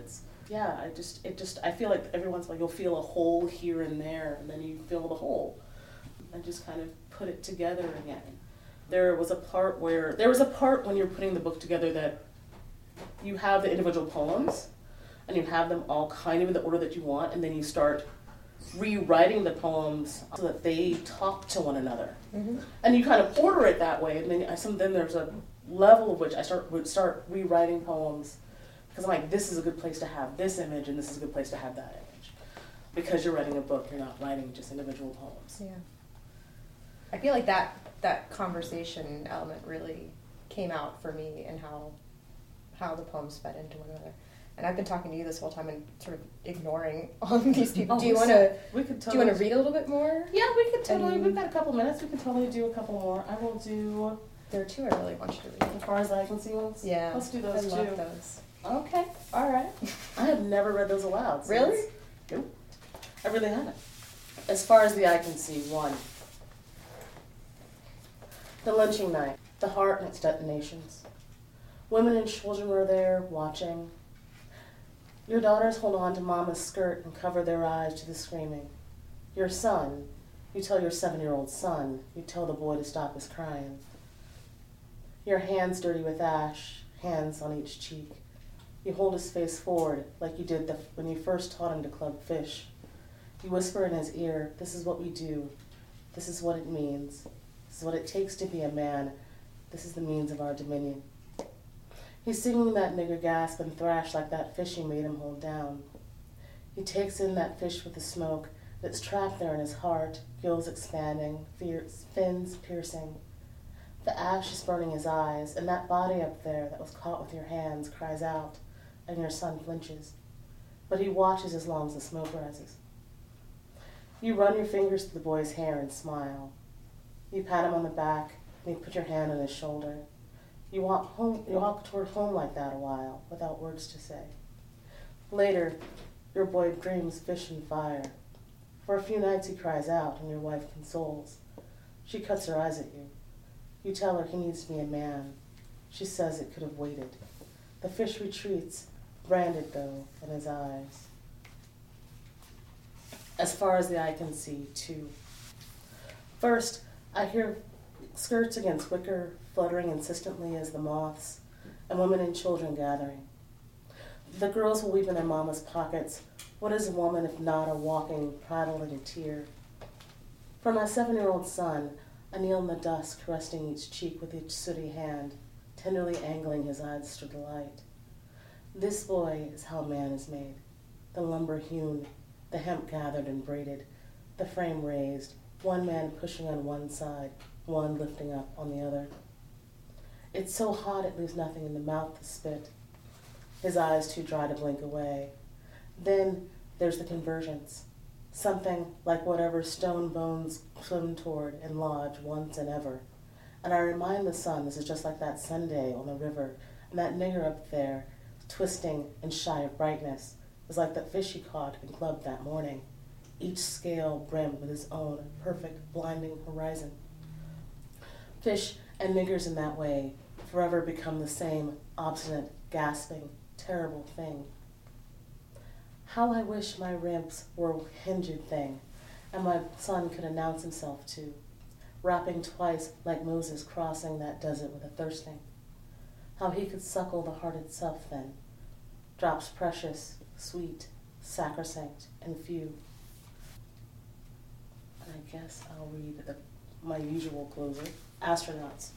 I feel like every once in a while you'll feel a hole here and there, and then you fill the hole and just kind of put it together again. There was a part when you're putting the book together that you have the individual poems and you have them all kind of in the order that you want, and then you start rewriting the poems so that they talk to one another. Mm-hmm. And you kind of order it that way, and then there's a level of which I would start rewriting poems, because I'm like, this is a good place to have this image and this is a good place to have that image. Because you're writing a book, you're not writing just individual poems. Yeah. I feel like that conversation element really came out for me, and how the poems fed into one another. And I've been talking to you this whole time and sort of ignoring all of these people. Do you want to read a little bit more? Yeah, we could totally. We've got a couple minutes. We could totally do a couple more. I will do. There are two I really want you to read. As far as I can see ones? Yeah. Let's do those I love those. Okay. All right. I have never read those aloud. So really? Nope. I really haven't. As far as the eye can see, one. The lynching night. The heart and its detonations. Women and children were there, watching. Your daughters hold on to Mama's skirt and cover their eyes to the screaming. Your son, you tell your 7-year-old son, you tell the boy to stop his crying. Your hands dirty with ash, hands on each cheek. You hold his face forward like you did when you first taught him to club fish. You whisper in his ear, this is what we do. This is what it means. This is what it takes to be a man. This is the means of our dominion. He's singing that nigger gasp and thrash like that fish you made him hold down. He takes in that fish with the smoke that's trapped there in his heart, gills expanding, fins piercing. The ash is burning his eyes, and that body up there that was caught with your hands cries out, and your son flinches. But he watches as long as the smoke rises. You run your fingers through the boy's hair and smile. You pat him on the back, and you put your hand on his shoulder. You walk toward home like that a while, without words to say. Later, your boy dreams fish and fire. For a few nights he cries out, and your wife consoles. She cuts her eyes at you. You tell her he needs to be a man. She says it could have waited. The fish retreats, branded, though, in his eyes. As far as the eye can see, too. First, I hear skirts against wicker fluttering insistently as the moths, and women and children gathering. The girls will weep in their mama's pockets. What is a woman if not a walking, prattling tear? For my 7-year-old son, I kneel in the dusk, resting each cheek with each sooty hand, tenderly angling his eyes to the light. This boy is how man is made. The lumber hewn, the hemp gathered and braided, the frame raised, one man pushing on one side, one lifting up on the other. It's so hot it leaves nothing in the mouth to spit. His eyes too dry to blink away. Then there's the convergence, something like whatever stone bones swim toward and lodge once and ever. And I remind the sun this is just like that Sunday on the river, and that nigger up there, twisting and shy of brightness, is like that fish he caught and clubbed that morning, each scale brimmed with his own perfect, blinding horizon. Fish and niggers in that way forever become the same obstinate, gasping, terrible thing. How I wish my ribs were a hinged thing, and my son could announce himself too, rapping twice like Moses crossing that desert with a thirsting. How he could suckle the heart itself then, drops precious, sweet, sacrosanct, and few. And I guess I'll read my usual closer, Astronauts.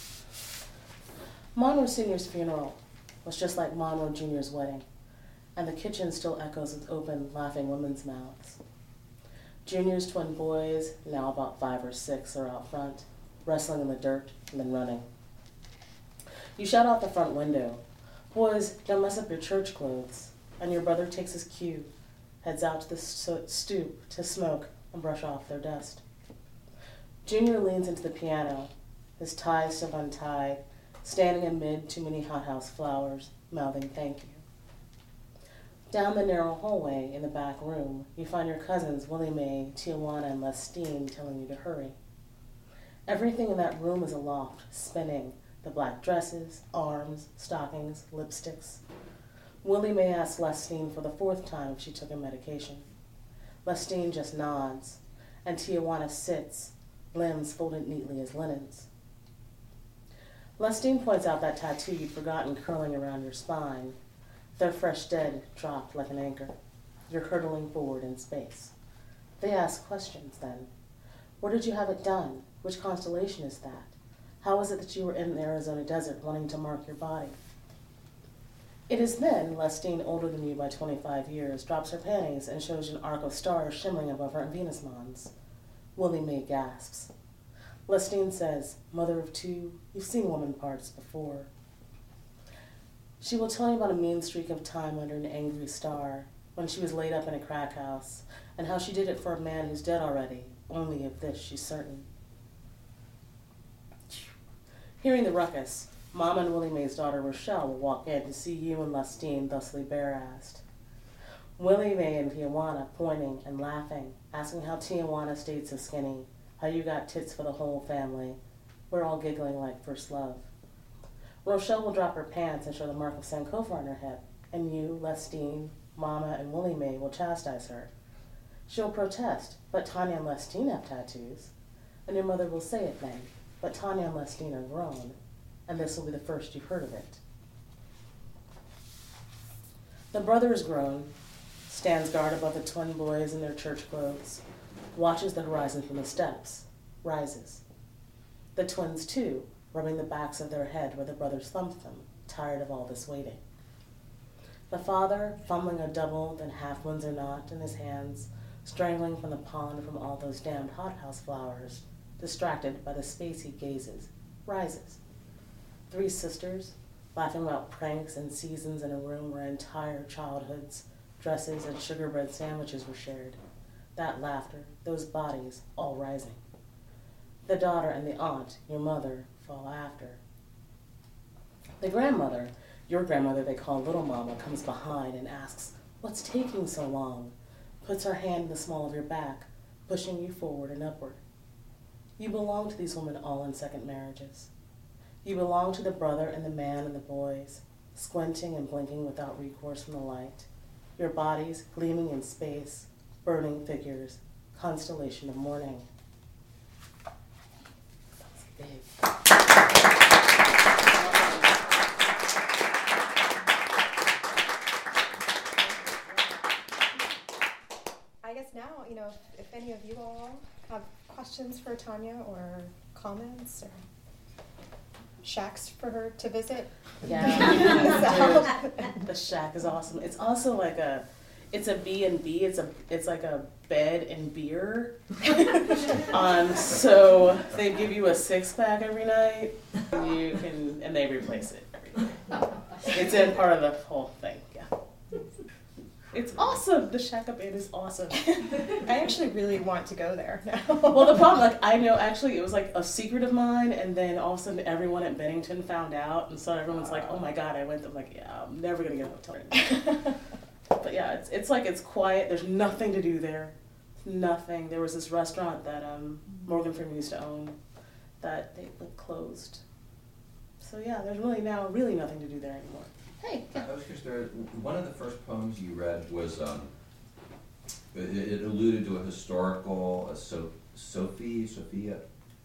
Monroe Sr.'s funeral was just like Monroe Jr.'s wedding, and the kitchen still echoes with open, laughing women's mouths. Junior's twin boys, now about 5 or 6, are out front, wrestling in the dirt and then running. You shout out the front window, "Boys, don't mess up your church clothes," and your brother takes his cue, heads out to the stoop to smoke and brush off their dust. Junior leans into the piano, his tie still untied, standing amid too many hothouse flowers, mouthing thank you. Down the narrow hallway in the back room, you find your cousins Willie Mae, Tijuana, and Lestine telling you to hurry. Everything in that room is aloft, spinning, the black dresses, arms, stockings, lipsticks. Willie Mae asks Lestine for the 4th time if she took her medication. Lestine just nods, and Tijuana sits, limbs folded neatly as linens. Lestine points out that tattoo you'd forgotten curling around your spine. Their fresh dead dropped like an anchor. You're hurtling forward in space. They ask questions then. Where did you have it done? Which constellation is that? How is it that you were in the Arizona desert wanting to mark your body? It is then Lestine, older than you by 25 years, drops her panties and shows you an arc of stars shimmering above her Venus Mons. Willie Mae gasps. Lestine says, "Mother of 2, you've seen woman parts before." She will tell you about a mean streak of time under an angry star, when she was laid up in a crack house, and how she did it for a man who's dead already. Only of this she's certain. Hearing the ruckus, Mom and Willie Mae's daughter Rochelle will walk in to see you and Lestine thusly bare-assed. Willie Mae and Tijuana pointing and laughing, asking how Tijuana stayed so skinny, how you got tits for the whole family. We're all giggling like first love. Rochelle will drop her pants and show the mark of Sankofa on her hip, and you, Lestine, Mama, and Willie Mae will chastise her. She'll protest, but Tanya and Lestine have tattoos. And your mother will say it then, but Tanya and Lestine are grown, and this will be the first you've heard of it. The brother is grown, stands guard above the twin boys in their church clothes, watches the horizon from the steps, rises. The twins, too, rubbing the backs of their head where the brothers thumped them, tired of all this waiting. The father, fumbling a double, then half Windsor knot in his hands, strangling from the pond from all those damned hothouse flowers, distracted by the space he gazes, rises. 3 sisters, laughing about pranks and seasons in a room where entire childhoods, dresses, and sugar bread sandwiches were shared. That laughter, those bodies, all rising. The daughter and the aunt, your mother, fall after. The grandmother, your grandmother they call Little Mama, comes behind and asks, "What's taking so long?" Puts her hand in the small of your back, pushing you forward and upward. You belong to these women all in second marriages. You belong to the brother and the man and the boys, squinting and blinking without recourse from the light. Your bodies gleaming in space, burning figures, constellation of morning. That's big. I guess now, if any of you all have questions for Tanya or comments or shacks for her to visit. Yeah, the shack is awesome. It's also like it's a B&B. It's like a bed and beer. So they give you a 6-pack every night. And they replace it every day. It's in part of the whole thing. Yeah. It's awesome. The Shack Up Inn is awesome. I actually really want to go there now. Well, the problem, I know actually it was like a secret of mine, and then all of a sudden everyone at Bennington found out, and so everyone's like, "Oh my God, I went." I'm like, "Yeah, I'm never gonna get a hotel room." But yeah, it's like it's quiet. There's nothing to do there. Nothing. There was this restaurant that Morgan Freeman used to own that they closed. So yeah, there's really nothing to do there anymore. Hey, yeah. I was curious, one of the first poems you read was, it alluded to a historical, Sophia?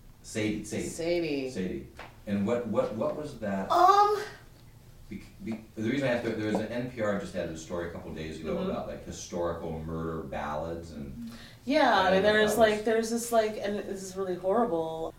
Sadie. And what was that? The reason I asked, there was an NPR just had a story a couple days ago about like historical murder ballads and. Yeah, I mean there's this and this is really horrible.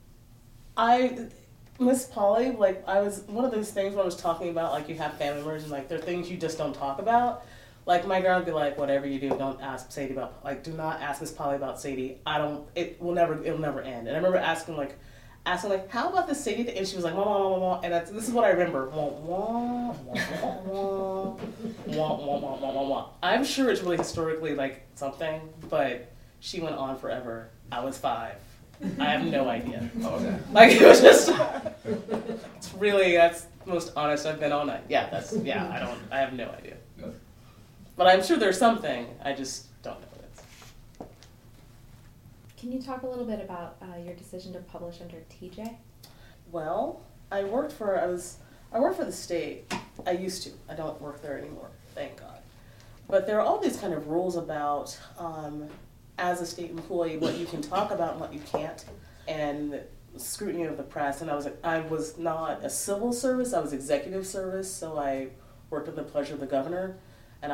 Miss Polly, I was, one of those things when I was talking about, you have family members and, there are things you just don't talk about. My grandma would be like, whatever you do, don't ask Sadie about, do not ask Miss Polly about Sadie. It'll never end. And I remember asking, how about this Sadie thing? And she was like, wah, wah, wah, wah, and this is what I remember. Wah, wah, wah, wah, wah, wah, wah, wah, wah, wah. I'm sure it's really historically, something, but she went on forever. I was 5. I have no idea. Oh, okay. It was just, that's the most honest I've been all night. I have no idea. Good. But I'm sure there's something, I just don't know what it is. Can you talk a little bit about your decision to publish under TJ? Well, I worked for the state. I used to. I don't work there anymore, thank God. But there are all these kind of rules about, as a state employee, what you can talk about and what you can't, and scrutiny of the press. And I was not a civil service, I was executive service, so I worked at the pleasure of the governor, and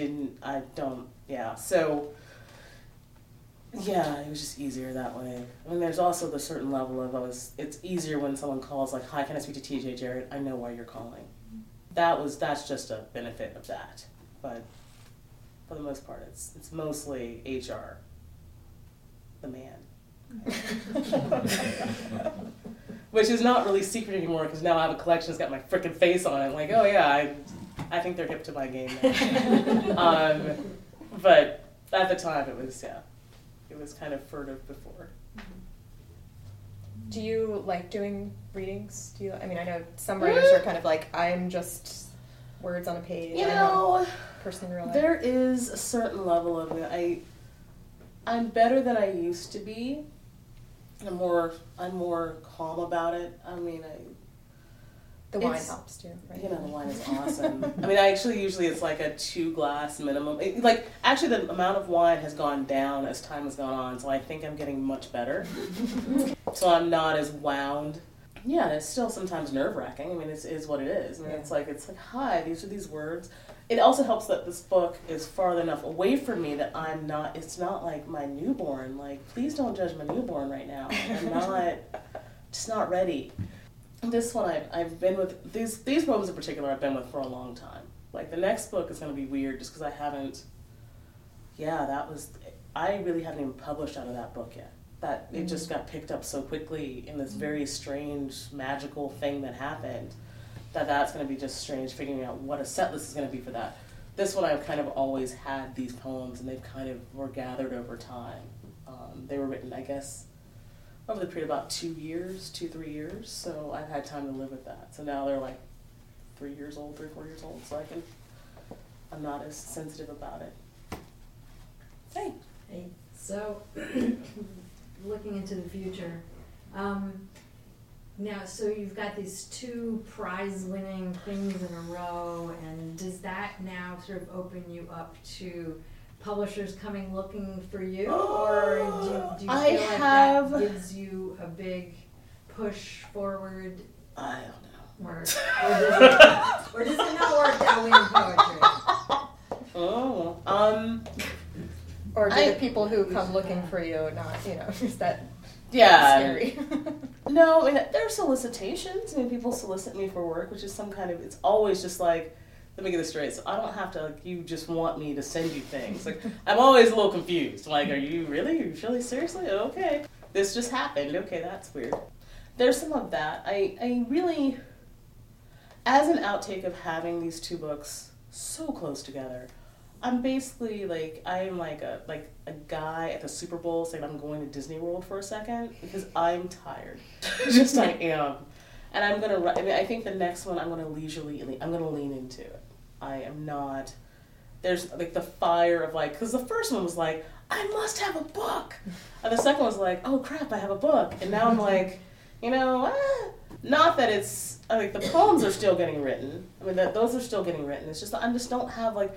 so, yeah, it was just easier that way. I mean, there's also the certain level of, it's easier when someone calls, "Hi, can I speak to TJ Jarrett? I know why you're calling." That's just a benefit of that, but for the most part, it's mostly HR. The man. Which is not really secret anymore because now I have a collection that's got my frickin' face on it. Oh yeah, I think they're hip to my game now. But at the time it was kind of furtive before. Do you like doing readings? I know some writers are kind of I'm just words on a page. Person in real life. There is a certain level of it. I'm better than I used to be. I'm more calm about it. The wine helps too, right? The wine is awesome. Usually it's a 2-glass minimum. Actually the amount of wine has gone down as time has gone on, so I think I'm getting much better. So I'm not as wound. Yeah, it's still sometimes nerve-wracking. It is what it is. It's hi, these are these words. It also helps that this book is far enough away from me that it's not like my newborn. Please don't judge my newborn right now. I'm just not ready. This one I've been with, these poems in particular I've been with for a long time. The next book is going to be weird just because I haven't, I really haven't even published out of that book yet. That it just got picked up so quickly in this very strange, magical thing that happened. That's going to be just strange figuring out what a set list is going to be for that. This one I've kind of always had these poems and they've kind of were gathered over time. They were written, I guess, over the period of about 2 years, 3 years. So I've had time to live with that. So now they're like 3 years old, 3, 4 years old. So I'm not as sensitive about it. Hey. Hey, so looking into the future, now, so you've got these 2 prize-winning things in a row, and does that now sort of open you up to publishers coming looking for you, or do you feel like that gives you a big push forward? I don't know. Or does it not work that way in poetry? Oh, Or do the people who come looking for you not, is that yeah. scary? No, I mean, there are solicitations. I mean, people solicit me for work, which is some kind of, it's always just like, let me get this straight. So I don't have to, like, you just want me to send you things. Like, I'm always a little confused. I'm like, are you really seriously? Okay. This just happened. Okay, that's weird. There's some of that. I really, as an outtake of having these 2 books so close together, I'm basically like, I'm like a guy at the Super Bowl saying I'm going to Disney World for a second because I'm tired. Just I am. And I'm going to, I mean, I think the next one I'm going to lean into it. I am not, there's like the fire of like, because the first one was like, I must have a book. And the second was like, oh crap, I have a book. And now I'm like, not that it's, like the poems are still getting written. I mean, those are still getting written. It's just, I just don't have like,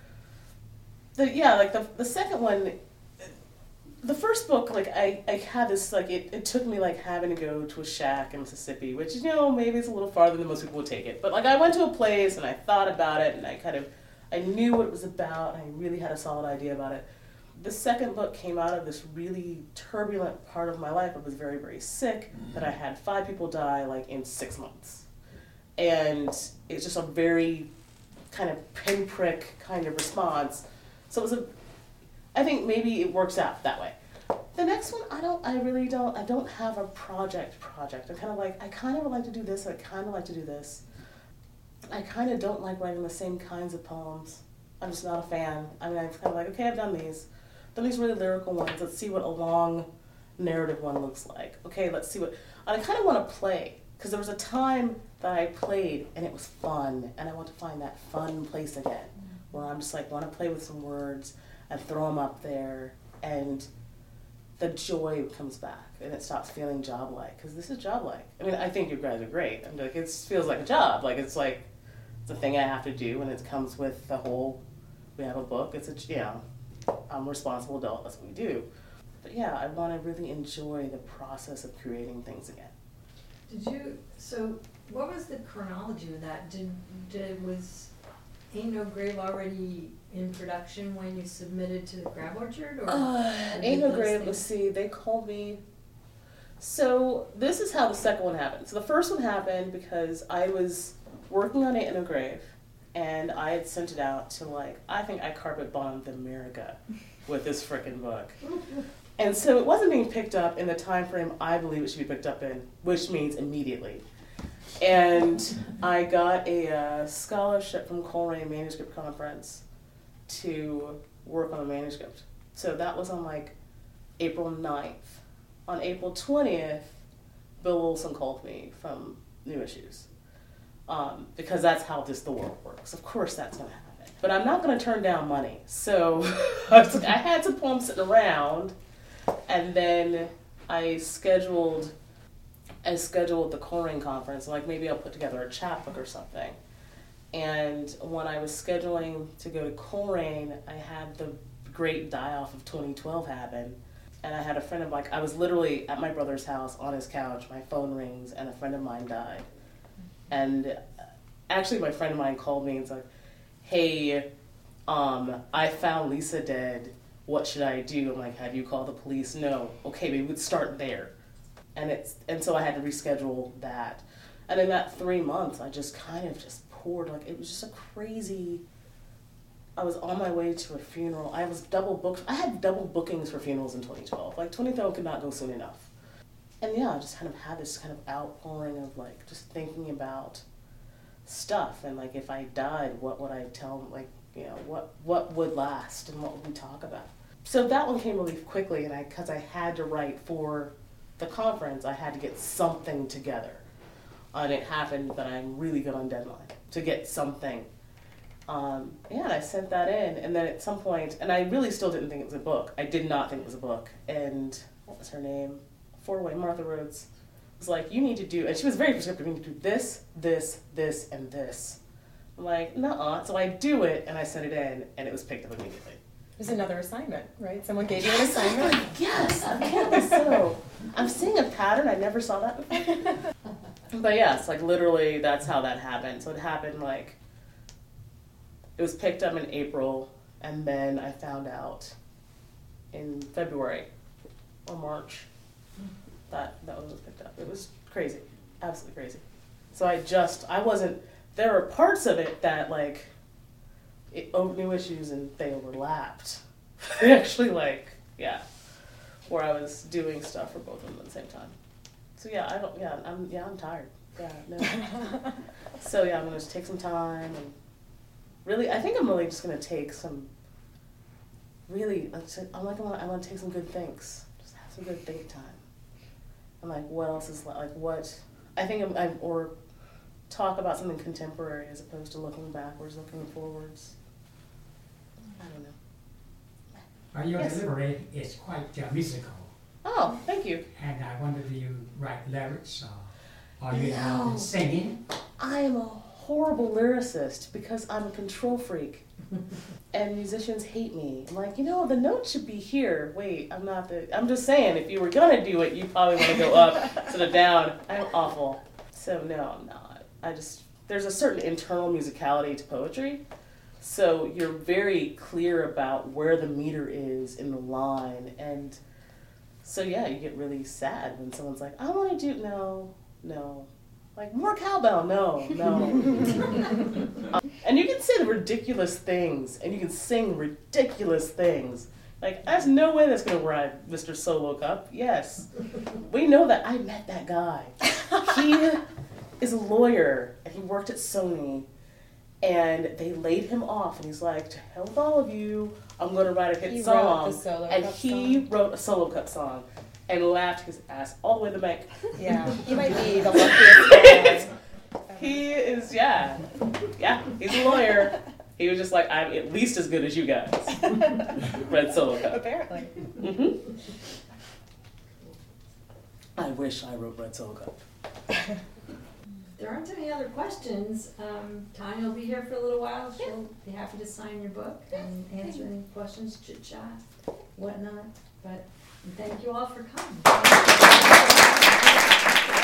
the second one, the first book, like, I had this, like, it took me, like, having to go to a shack in Mississippi, which, maybe it's a little farther than most people would take it. But, like, I went to a place, and I thought about it, and I knew what it was about, and I really had a solid idea about it. The second book came out of this really turbulent part of my life. I was very, very sick, that I had 5 people die, like, in 6 months. And it's just a very kind of pinprick kind of response. So it was I think maybe it works out that way. The next one, I don't have a project. I kind of would like to do this, I kind of like to do this. I kind of don't like writing the same kinds of poems. I'm just not a fan. I mean, I'm kind of like, okay, I've done these really lyrical ones. Let's see what a long narrative one looks like. Okay, let's see what, I kind of want to play, because there was a time that I played and it was fun, and I want to find that fun place again, where I'm just like, want to play with some words and throw them up there, and the joy comes back, and it stops feeling job-like, because this is job-like. I mean, I think you guys are great. I'm like, it feels like a job. Like, it's a thing I have to do, and it comes with the whole, we have a book, I'm a responsible adult, that's what we do. But yeah, I want to really enjoy the process of creating things again. So what was the chronology of that? Was Ain't No Grave already in production when you submitted to the Grab Orchard? Or Ain't No Grave, let's see, they called me. So this is how the second one happened. So the first one happened because I was working on Ain't No Grave, and I had sent it out to, like, I think I carpet bombed America with this frickin' book. And so it wasn't being picked up in the time frame I believe it should be picked up in, which means immediately. And I got a scholarship from Coleraine Manuscript Conference to work on a manuscript. So that was on, like, April 9th. On April 20th, Bill Olson called me from New Issues. Because that's how the world works. Of course that's going to happen. But I'm not going to turn down money. So I had some poems sitting around, and then I scheduled the Coleraine conference, like maybe I'll put together a chapbook or something. And when I was scheduling to go to Coleraine, I had the great die-off of 2012 happen. And I had a friend of mine, I was literally at my brother's house on his couch, my phone rings, and a friend of mine died. And actually my friend of mine called me and was like, hey, I found Lisa dead. What should I do? I'm like, have you called the police? No. Okay, maybe we'd start there. And so I had to reschedule that. And in that 3 months, I just kind of just poured, like, it was just a crazy, I was on my way to a funeral. I was double booked. I had double bookings for funerals in 2012. Like, 2012 could not go soon enough. And yeah, I just kind of had this kind of outpouring of, like, just thinking about stuff. And, like, if I died, what would I tell them? Like, you know, what would last and what would we talk about? So that one came really quickly, and because I had to write for the conference, I had to get something together. And it happened that I'm really good on deadline to get something. And I sent that in, and then at some point, and I really still didn't think it was a book. I did not think it was a book. And what was her name? Four-Way, Martha Rhodes, was like, you need to do, and she was very prescriptive, you need to do this, this, this, and this. I'm like, nuh-uh. So I do it, and I sent it in, and it was picked up immediately. It was another assignment, right? Someone gave you an assignment? Yes, apparently so. I'm seeing a pattern. I never saw that before. But yes, like literally that's how that happened. So it happened like, it was picked up in April, and then I found out in February or March that one was picked up. It was crazy, absolutely crazy. So I wasn't, there were parts of it that like, new issues and they overlapped. Actually, like, yeah, where I was doing stuff for both of them at the same time. So I'm tired. Yeah, no. So yeah, I'm gonna just take some time and really, I think I'm really just gonna take some. Really, I want to take some good thinks. Just have some good think time. And like, what else is like what? I think or talk about something contemporary as opposed to looking backwards, looking forwards. I don't know. Your Yes. delivery is quite musical. Oh, thank you. And I wonder, do you write lyrics or you No. singing? I am a horrible lyricist because I'm a control freak. And musicians hate me. I'm like, the note should be here. Wait, I'm just saying, if you were gonna do it, you probably want to go up instead of down. I'm awful. So no, I'm not. There's a certain internal musicality to poetry. So you're very clear about where the meter is in the line. And so yeah, you get really sad when someone's like, I want to do, no. Like, more cowbell, no. And you can say the ridiculous things, and you can sing ridiculous things. Like, there's no way that's going to ride Mr. Solo Cup. Yes. We know that. I met that guy. He is a lawyer, and he worked at Sony, and they laid him off, and he's like, to hell with all of you, I'm going to write a hit song. Wrote the Solo and Cup he song. wrote a Solo Cup song. And laughed his ass all the way to the bank. Yeah, he might be the luckiest guy. He is, yeah, he's a lawyer. He was just like, I'm at least as good as you guys. Red Solo Cup. Apparently. Mm-hmm. I wish I wrote Red Solo Cup. If there aren't any other questions, Tanya will be here for a little while. She'll be happy to sign your book and answer any questions, chit chat, whatnot. But thank you all for coming.